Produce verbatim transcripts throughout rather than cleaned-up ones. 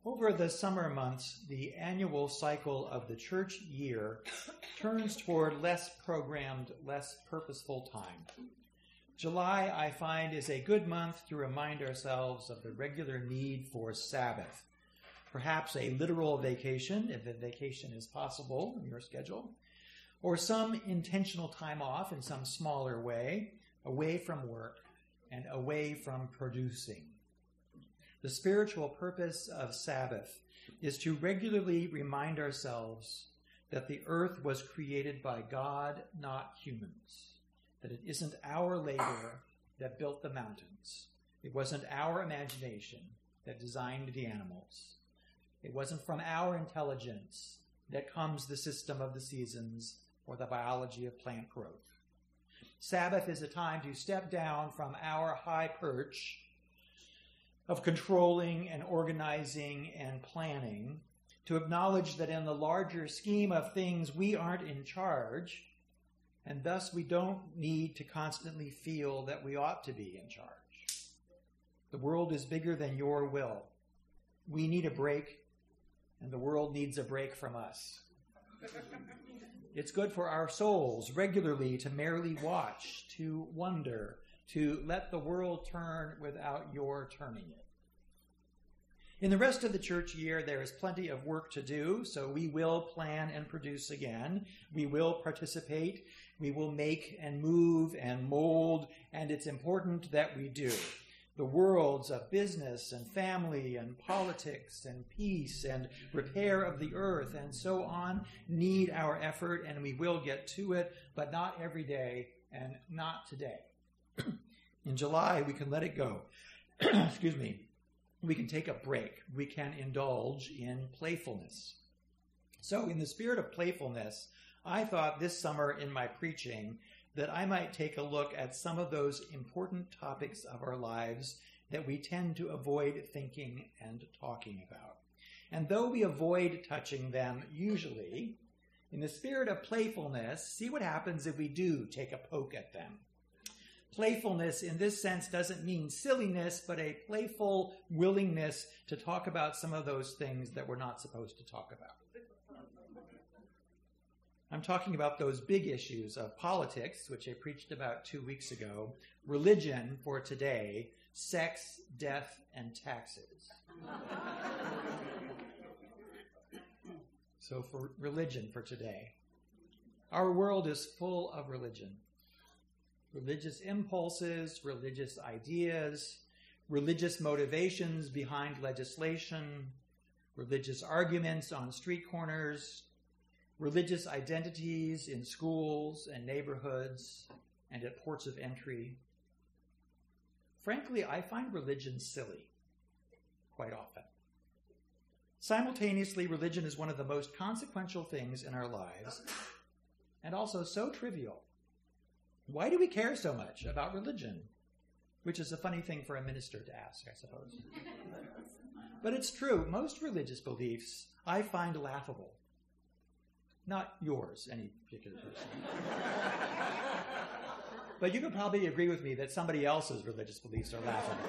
Over the summer months, the annual cycle of the church year turns toward less programmed, less purposeful time. July, I find, is a good month to remind ourselves of the regular need for Sabbath. Perhaps a literal vacation, if a vacation is possible in your schedule, or some intentional time off in some smaller way, away from work and away from producing. The spiritual purpose of Sabbath is to regularly remind ourselves that the earth was created by God, not humans, that it isn't our labor that built the mountains. It wasn't our imagination that designed the animals. It wasn't from our intelligence that comes the system of the seasons or the biology of plant growth. Sabbath is a time to step down from our high perch of controlling and organizing and planning, to acknowledge that in the larger scheme of things we aren't in charge, and thus we don't need to constantly feel that we ought to be in charge. The world is bigger than your will. We need a break, and the world needs a break from us. It's good for our souls regularly to merely watch, to wonder, to let the world turn without your turning it. In the rest of the church year, there is plenty of work to do, so we will plan and produce again. We will participate. We will make and move and mold, and it's important that we do. The worlds of business and family and politics and peace and repair of the earth and so on need our effort, and we will get to it, but not every day and not today. In July, we can let it go. Excuse me. We can take a break. We can indulge in playfulness. So in the spirit of playfulness, I thought this summer in my preaching that I might take a look at some of those important topics of our lives that we tend to avoid thinking and talking about. And though we avoid touching them usually, in the spirit of playfulness, see what happens if we do take a poke at them. Playfulness in this sense doesn't mean silliness, but a playful willingness to talk about some of those things that we're not supposed to talk about. I'm talking about those big issues of politics, which I preached about two weeks ago, religion for today, sex, death, and taxes. So for religion for today. Our world is full of religion. Religious impulses, religious ideas, religious motivations behind legislation, religious arguments on street corners, religious identities in schools and neighborhoods and at ports of entry. Frankly, I find religion silly quite often. Simultaneously, religion is one of the most consequential things in our lives and also so trivial. Why do we care so much about religion? Which is a funny thing for a minister to ask, I suppose. But it's true. Most religious beliefs I find laughable. Not yours, any particular person. But you could probably agree with me that somebody else's religious beliefs are laughable.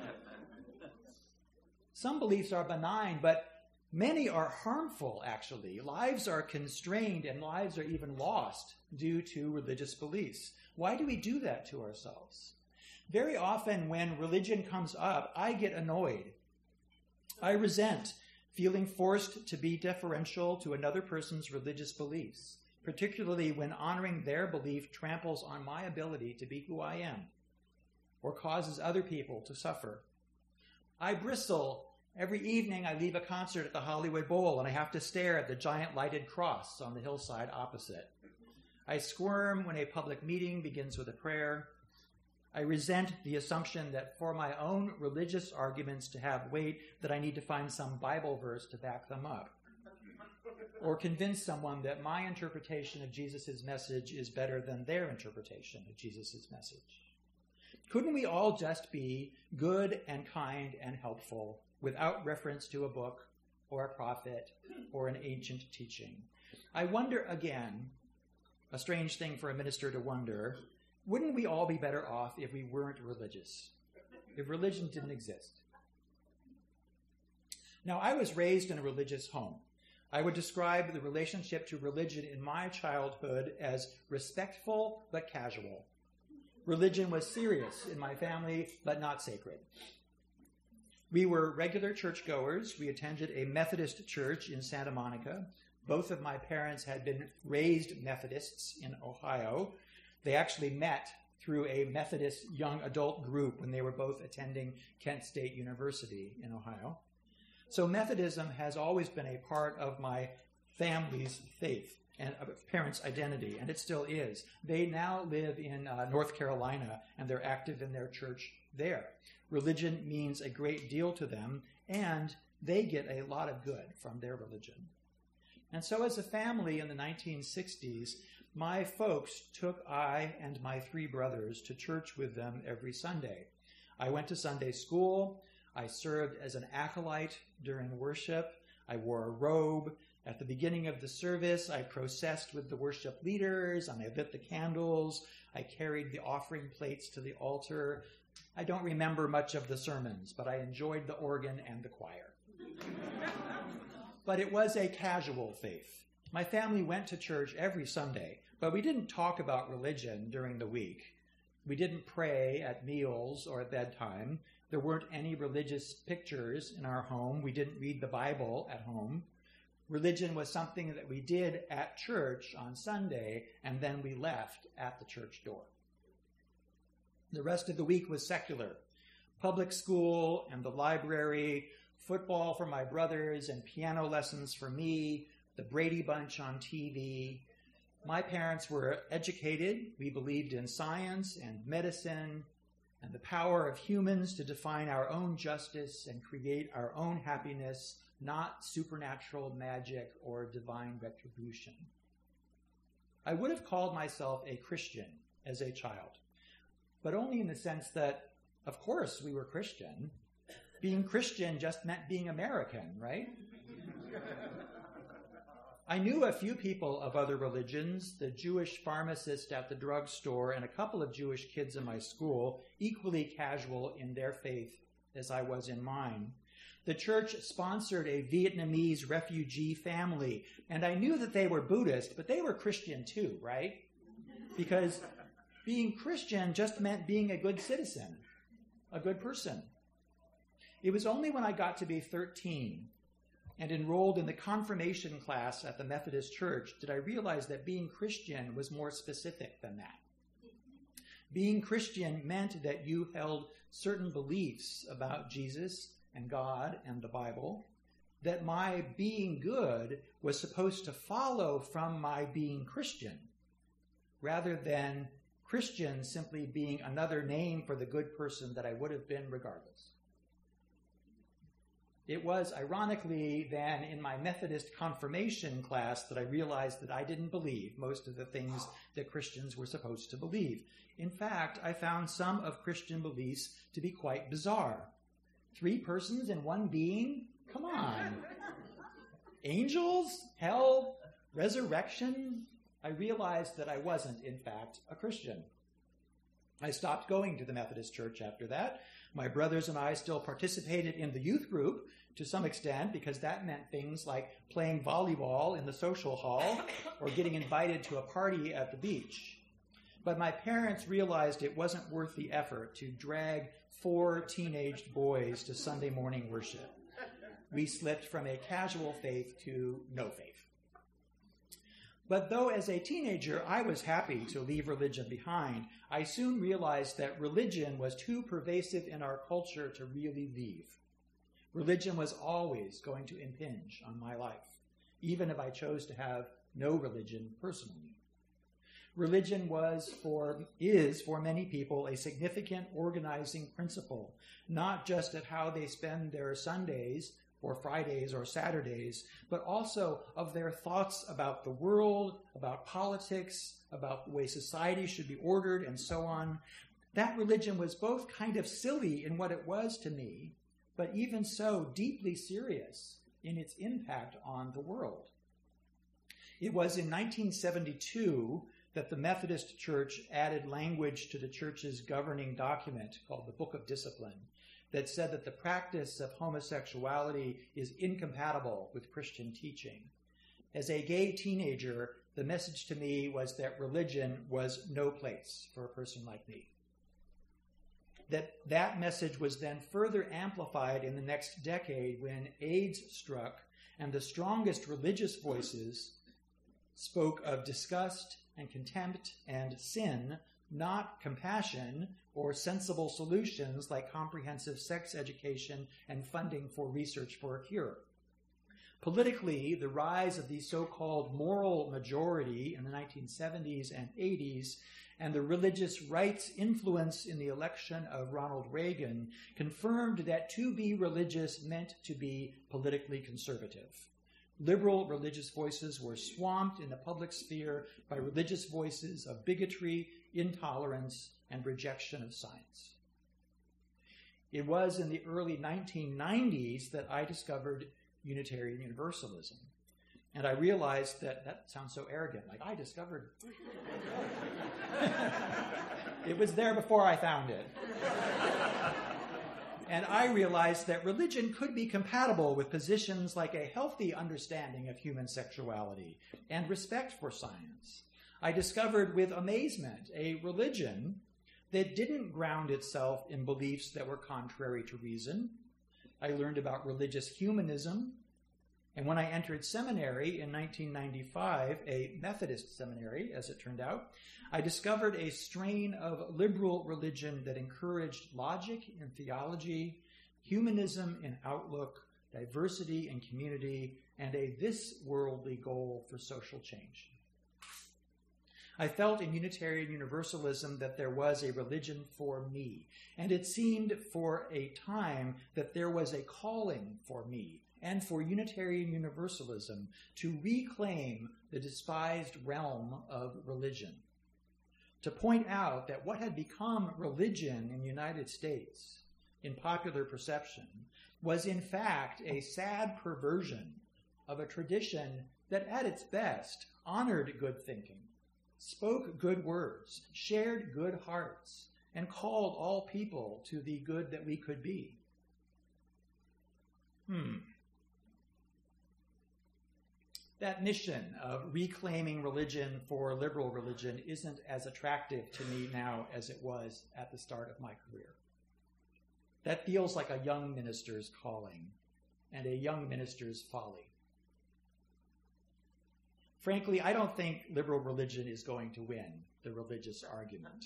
Some beliefs are benign, but many are harmful, actually. Lives are constrained and lives are even lost due to religious beliefs. Why do we do that to ourselves? Very often when religion comes up, I get annoyed. I resent feeling forced to be deferential to another person's religious beliefs, particularly when honoring their belief tramples on my ability to be who I am or causes other people to suffer. I bristle every evening I leave a concert at the Hollywood Bowl and I have to stare at the giant lighted cross on the hillside opposite. I squirm when a public meeting begins with a prayer. I resent the assumption that for my own religious arguments to have weight, that I need to find some Bible verse to back them up, or convince someone that my interpretation of Jesus' message is better than their interpretation of Jesus' message. Couldn't we all just be good and kind and helpful without reference to a book or a prophet or an ancient teaching? I wonder again, a strange thing for a minister to wonder, wouldn't we all be better off if we weren't religious, if religion didn't exist? Now, I was raised in a religious home. I would describe the relationship to religion in my childhood as respectful but casual. Religion was serious in my family, but not sacred. We were regular churchgoers. We attended a Methodist church in Santa Monica. Both of my parents had been raised Methodists in Ohio. They actually met through a Methodist young adult group when they were both attending Kent State University in Ohio. So Methodism has always been a part of my family's faith and parents' identity, and it still is. They now live in uh, North Carolina, and they're active in their church there. Religion means a great deal to them, and they get a lot of good from their religion. And so as a family in the nineteen sixties, my folks took I and my three brothers to church with them every Sunday. I went to Sunday school. I served as an acolyte during worship. I wore a robe. At the beginning of the service, I processed with the worship leaders, and I lit the candles. I carried the offering plates to the altar. I don't remember much of the sermons, but I enjoyed the organ and the choir. But it was a casual faith. My family went to church every Sunday, but we didn't talk about religion during the week. We didn't pray at meals or at bedtime. There weren't any religious pictures in our home. We didn't read the Bible at home. Religion was something that we did at church on Sunday, and then we left at the church door. The rest of the week was secular. Public school and the library, football for my brothers and piano lessons for me, the Brady Bunch on T V. My parents were educated. We believed in science and medicine and the power of humans to define our own justice and create our own happiness, not supernatural magic or divine retribution. I would have called myself a Christian as a child, but only in the sense that, of course, we were Christian. Being Christian just meant being American, right? I knew a few people of other religions, the Jewish pharmacist at the drugstore and a couple of Jewish kids in my school, equally casual in their faith as I was in mine. The church sponsored a Vietnamese refugee family, and I knew that they were Buddhist, but they were Christian too, right? Because being Christian just meant being a good citizen, a good person. It was only when I got to be thirteen and enrolled in the confirmation class at the Methodist Church did I realize that being Christian was more specific than that. Being Christian meant that you held certain beliefs about Jesus and God and the Bible, that my being good was supposed to follow from my being Christian, rather than Christian simply being another name for the good person that I would have been regardless. It was, ironically, then in my Methodist confirmation class that I realized that I didn't believe most of the things that Christians were supposed to believe. In fact, I found some of Christian beliefs to be quite bizarre. Three persons in one being? Come on. Angels? Hell? Resurrection? I realized that I wasn't, in fact, a Christian. I stopped going to the Methodist Church after that. My brothers and I still participated in the youth group to some extent because that meant things like playing volleyball in the social hall or getting invited to a party at the beach. But my parents realized it wasn't worth the effort to drag four teenaged boys to Sunday morning worship. We slipped from a casual faith to no faith. But though as a teenager I was happy to leave religion behind, I soon realized that religion was too pervasive in our culture to really leave. Religion was always going to impinge on my life, even if I chose to have no religion personally. Religion was for, is for many people a significant organizing principle, not just of how they spend their Sundays or Fridays or Saturdays, but also of their thoughts about the world, about politics, about the way society should be ordered, and so on. That religion was both kind of silly in what it was to me, but even so deeply serious in its impact on the world. It was in nineteen seventy-two that the Methodist Church added language to the church's governing document called the Book of Discipline, that said that the practice of homosexuality is incompatible with Christian teaching. As a gay teenager, the message to me was that religion was no place for a person like me. That that message was then further amplified in the next decade when AIDS struck and the strongest religious voices spoke of disgust and contempt and sin, not compassion or sensible solutions like comprehensive sex education and funding for research for a cure. Politically, the rise of the so-called moral majority in the nineteen seventies and eighties and the religious right's influence in the election of Ronald Reagan confirmed that to be religious meant to be politically conservative. Liberal religious voices were swamped in the public sphere by religious voices of bigotry, intolerance, and rejection of science. It was in the early nineteen nineties that I discovered Unitarian Universalism. And I realized that, that sounds so arrogant, like I discovered. It was there before I found it. And I realized that religion could be compatible with positions like a healthy understanding of human sexuality and respect for science. I discovered with amazement a religion that didn't ground itself in beliefs that were contrary to reason. I learned about religious humanism. And when I entered seminary in nineteen ninety-five, a Methodist seminary, as it turned out, I discovered a strain of liberal religion that encouraged logic in theology, humanism in outlook, diversity in community, and a this-worldly goal for social change. I felt in Unitarian Universalism that there was a religion for me, and it seemed for a time that there was a calling for me and for Unitarian Universalism to reclaim the despised realm of religion, to point out that what had become religion in the United States, in popular perception, was in fact a sad perversion of a tradition that at its best honored good thinking, spoke good words, shared good hearts, and called all people to the good that we could be. Hmm. That mission of reclaiming religion for liberal religion isn't as attractive to me now as it was at the start of my career. That feels like a young minister's calling and a young minister's folly. Frankly, I don't think liberal religion is going to win the religious argument.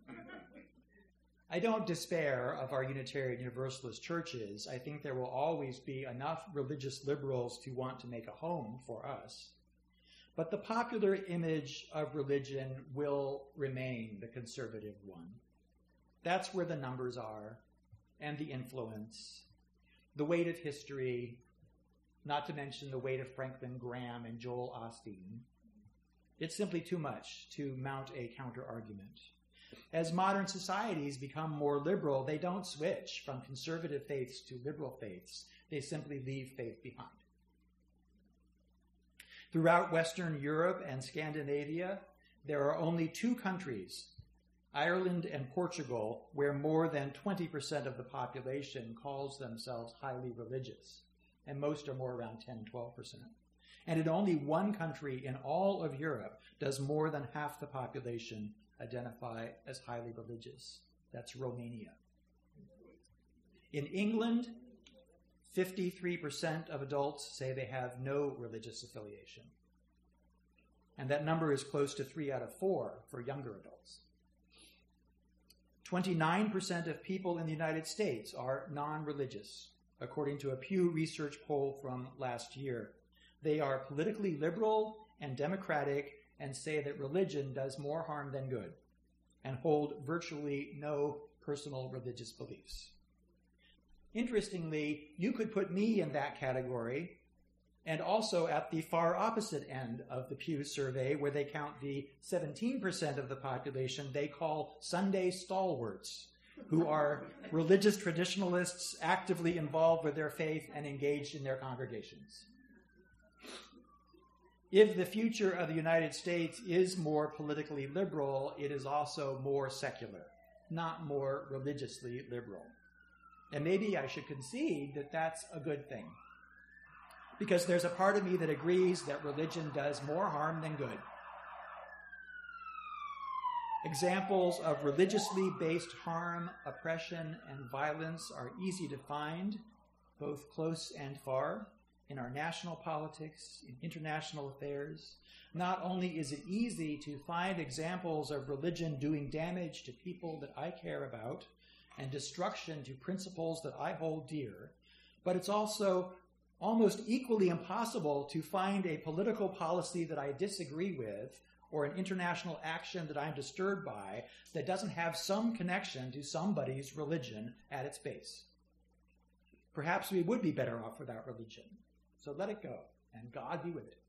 I don't despair of our Unitarian Universalist churches. I think there will always be enough religious liberals to want to make a home for us. But the popular image of religion will remain the conservative one. That's where the numbers are, and the influence, the weight of history, not to mention the weight of Franklin Graham and Joel Osteen. It's simply too much to mount a counter-argument. As modern societies become more liberal, they don't switch from conservative faiths to liberal faiths. They simply leave faith behind. Throughout Western Europe and Scandinavia, there are only two countries, Ireland and Portugal, where more than twenty percent of the population calls themselves highly religious, and most are more around ten, twelve percent. And in only one country in all of Europe does more than half the population identify as highly religious. That's Romania. In England, fifty-three percent of adults say they have no religious affiliation. And that number is close to three out of four for younger adults. twenty-nine percent of people in the United States are non-religious, according to a Pew Research poll from last year. They are politically liberal and democratic and say that religion does more harm than good, and hold virtually no personal religious beliefs. Interestingly, you could put me in that category, and also at the far opposite end of the Pew survey, where they count the seventeen percent of the population they call Sunday stalwarts, who are religious traditionalists actively involved with their faith and engaged in their congregations. If the future of the United States is more politically liberal, it is also more secular, not more religiously liberal. And maybe I should concede that that's a good thing. Because there's a part of me that agrees that religion does more harm than good. Examples of religiously based harm, oppression, and violence are easy to find, both close and far, in our national politics, in international affairs. Not only is it easy to find examples of religion doing damage to people that I care about and destruction to principles that I hold dear, but it's also almost equally impossible to find a political policy that I disagree with or an international action that I'm disturbed by that doesn't have some connection to somebody's religion at its base. Perhaps we would be better off without religion. So let it go, and God be with it.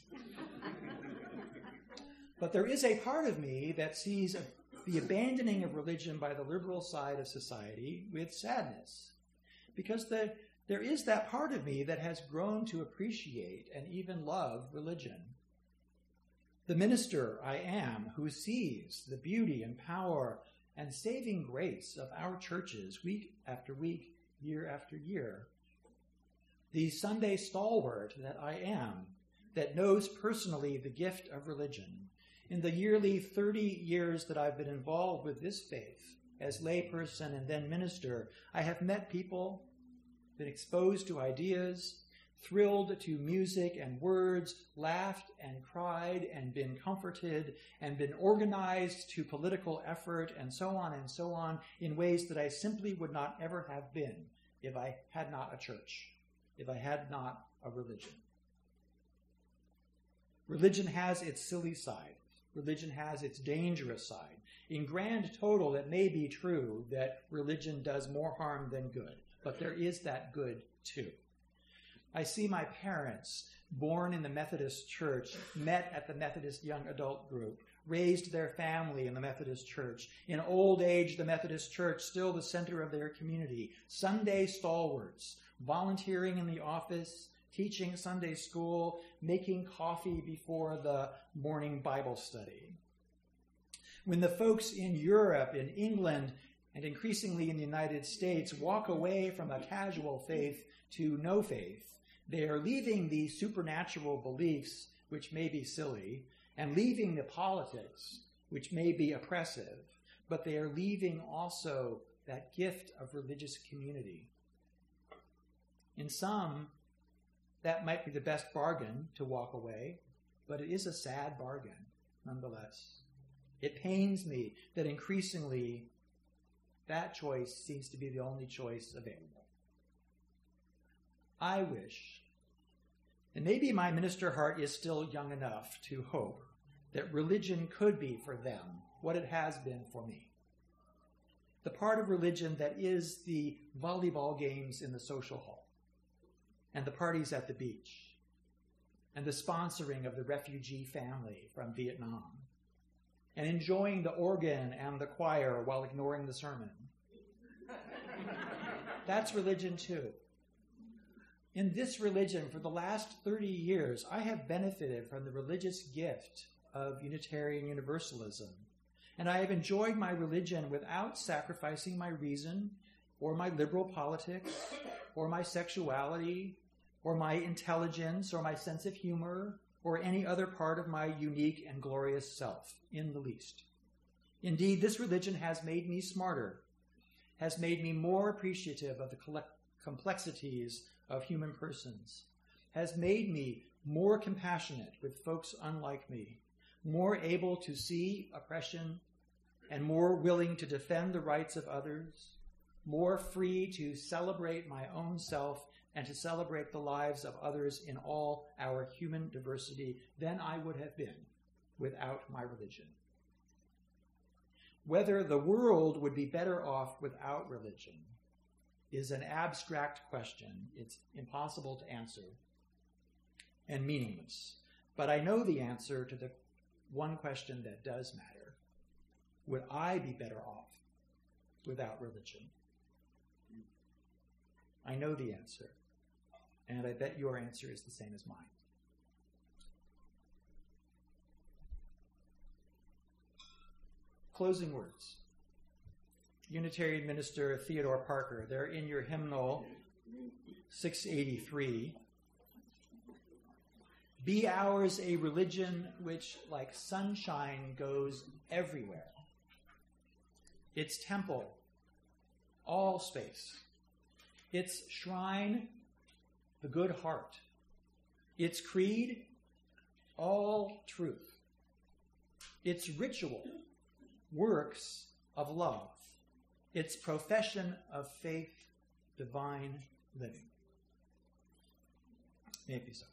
But there is a part of me that sees the abandoning of religion by the liberal side of society with sadness, because the, there is that part of me that has grown to appreciate and even love religion. The minister I am who sees the beauty and power and saving grace of our churches week after week, year after year. The Sunday stalwart that I am, that knows personally the gift of religion. In the yearly thirty years that I've been involved with this faith, as layperson and then minister, I have met people, been exposed to ideas, thrilled to music and words, laughed and cried and been comforted and been organized to political effort and so on and so on in ways that I simply would not ever have been if I had not a church, if I had not a religion. Religion has its silly side. Religion has its dangerous side. In grand total, it may be true that religion does more harm than good, but there is that good too. I see my parents, born in the Methodist Church, met at the Methodist Young Adult Group, raised their family in the Methodist Church. In old age, the Methodist Church, still the center of their community. Sunday stalwarts, volunteering in the office, teaching Sunday school, making coffee before the morning Bible study. When the folks in Europe, in England, and increasingly in the United States walk away from a casual faith to no faith, they are leaving the supernatural beliefs, which may be silly, and leaving the politics, which may be oppressive, but they are leaving also that gift of religious community. In some, that might be the best bargain to walk away, but it is a sad bargain nonetheless. It pains me that increasingly that choice seems to be the only choice available. I wish, and maybe my minister heart is still young enough to hope, that religion could be for them what it has been for me. The part of religion that is the volleyball games in the social hall, and the parties at the beach, and the sponsoring of the refugee family from Vietnam, and enjoying the organ and the choir while ignoring the sermon. That's religion too. In this religion, for the last thirty years, I have benefited from the religious gift of Unitarian Universalism, and I have enjoyed my religion without sacrificing my reason, or my liberal politics, or my sexuality, or my intelligence, or my sense of humor, or any other part of my unique and glorious self, in the least. Indeed, this religion has made me smarter, has made me more appreciative of the complexities of human persons, has made me more compassionate with folks unlike me, more able to see oppression, and more willing to defend the rights of others, more free to celebrate my own self and to celebrate the lives of others in all our human diversity than I would have been without my religion. Whether the world would be better off without religion is an abstract question. It's impossible to answer and meaningless. But I know the answer to the one question that does matter. Would I be better off without religion? I know the answer, and I bet your answer is the same as mine. Closing words. Unitarian minister Theodore Parker. They're in your hymnal six eighty-three. Be ours a religion which, like sunshine, goes everywhere. Its temple, all space. Its shrine, the good heart. Its creed, all truth. Its ritual, works of love. Its profession of faith, divine living. May it be so.